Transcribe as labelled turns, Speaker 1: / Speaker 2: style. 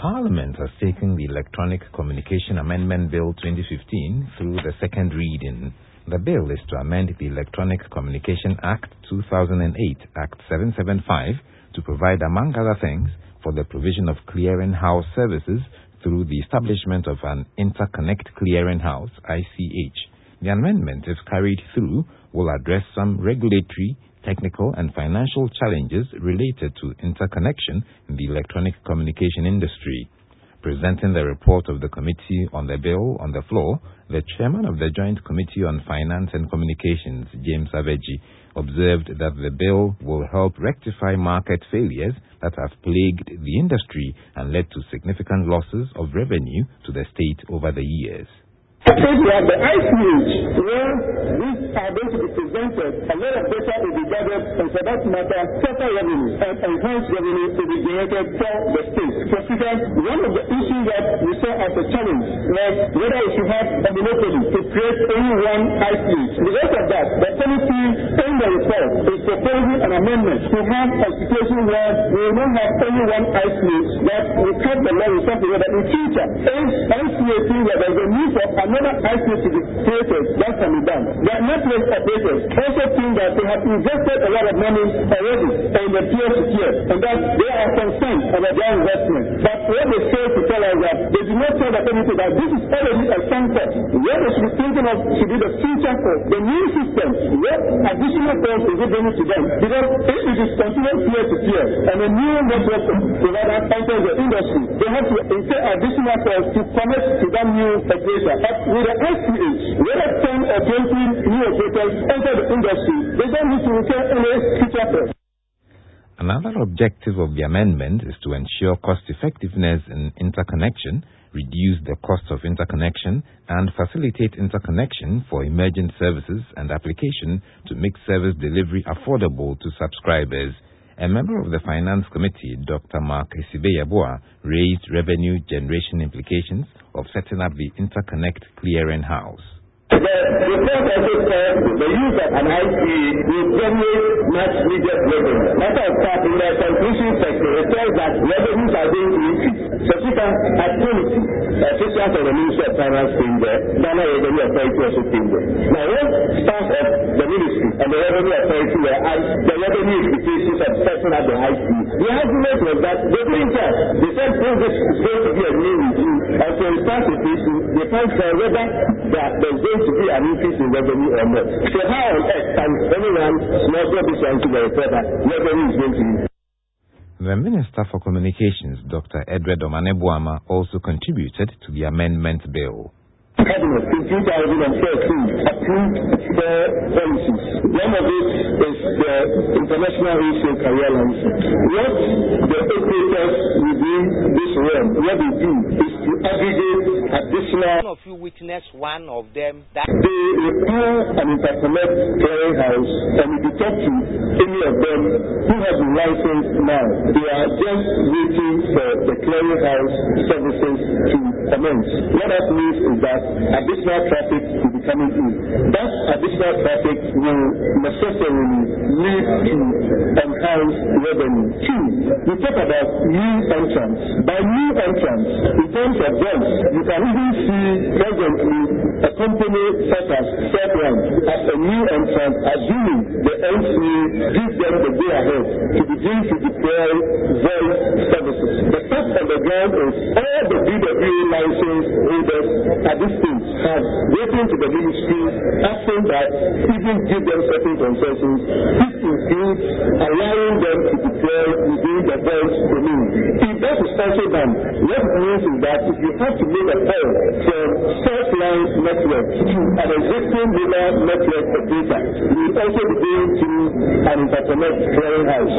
Speaker 1: Parliament has taken the Electronic Communication Amendment Bill 2015 through the second reading. The bill is to amend the Electronic Communication Act 2008, Act 775, to provide, among other things, for the provision of clearinghouse services through the establishment of an Interconnect Clearinghouse, ICH. The amendment, if carried through, will address some regulatory, technical and financial challenges related to interconnection in the electronic communication industry. Presenting the report of the committee on the bill on the floor, the chairman of the Joint Committee on Finance and Communications, James Avedji, observed that the bill will help rectify market failures that have plagued the industry and led to significant losses of revenue to the state over the years.
Speaker 2: If we have the ICH, where these are going to be presented, a lot of data will be gathered, and for that matter, total revenue and enhanced revenue will be generated for the state. For instance, one of the issues that we saw as a challenge was whether we should have a monopoly to create only one ICH. Because of that, the committee in the report is proposing an amendment to have a situation where we will not have only one ICH that will cut the law in such a way that in future, if ICH where there is a need for another ICH to be created, that can be done. The network operators also think that they have invested a lot of money already in the peer-to-peer and that they are concerned about their investment. But what they fail to tell us that they do not tell the community that this is already a sunk cost. What they should be thinking of should be the future cost. The new system, what additional cost is it bringing to them? Because if it is continuous peer-to-peer and a new network provider enters the industry, they have to incur additional cost to connect to that new operator. But with the ICH, whether 10 or 20 new operators enter the industry, they don't need to incur any future cost.
Speaker 1: Another objective of the amendment is to ensure cost-effectiveness in interconnection, reduce the cost of interconnection, and facilitate interconnection for emergent services and application to make service delivery affordable to subscribers. A member of the Finance Committee, Dr. Mark Esibe-Yeboah, raised revenue generation implications of setting up the Interconnect Clearinghouse.
Speaker 2: The report also said the use of an ICH will generate much needed revenue. Matter of fact, in the transmission sector, it says that revenues are going to increase. Subsequent activity, assistance of the Ministry of Finance came there, Ghana Revenue Authority also came there. Now, when staff of the ministry and the Revenue Authority were asked the revenue implications of setting up the ICH, the argument was that they couldn't tell. They said, this is going to be a new review, and so in fact, they can't tell whether there's going to be an increase in revenue or not. So how on earth can anyone small this one to the report that revenue is going to increase?
Speaker 1: The Minister for Communications, Dr. Edward Omane-Boamah, also contributed to the amendment bill.
Speaker 2: Cabinet in 2013 approved 4 policies. One of it is the International Wholesale Carrier License. What the operators within this realm, what they do is to aggregate additional.
Speaker 3: One of you witnessed one of them that
Speaker 2: they require an Interconnect Clearinghouse, and if you talk to any of them who have been licensed now, they are just waiting for the clearinghouse services to commence. What that means is that additional traffic will be coming in. That additional traffic will necessarily lead to enhanced revenue. 2, we talk about new entrants. By new entrants, in terms of jobs, you can even see presently a company such as Fairbrand as a new entrant, assuming the NCA gives them the day ahead to begin to deploy voice services. The fact on the ground is all the DWA license holders at this stage have written to the ministry asking that even give them certain concessions. This includes allowing them to deploy within the voice domain. If that is also done, what it means is that if you have to make a call from self-line network to an existing mobile network operator, you will also be going to an Interconnect Clearinghouse.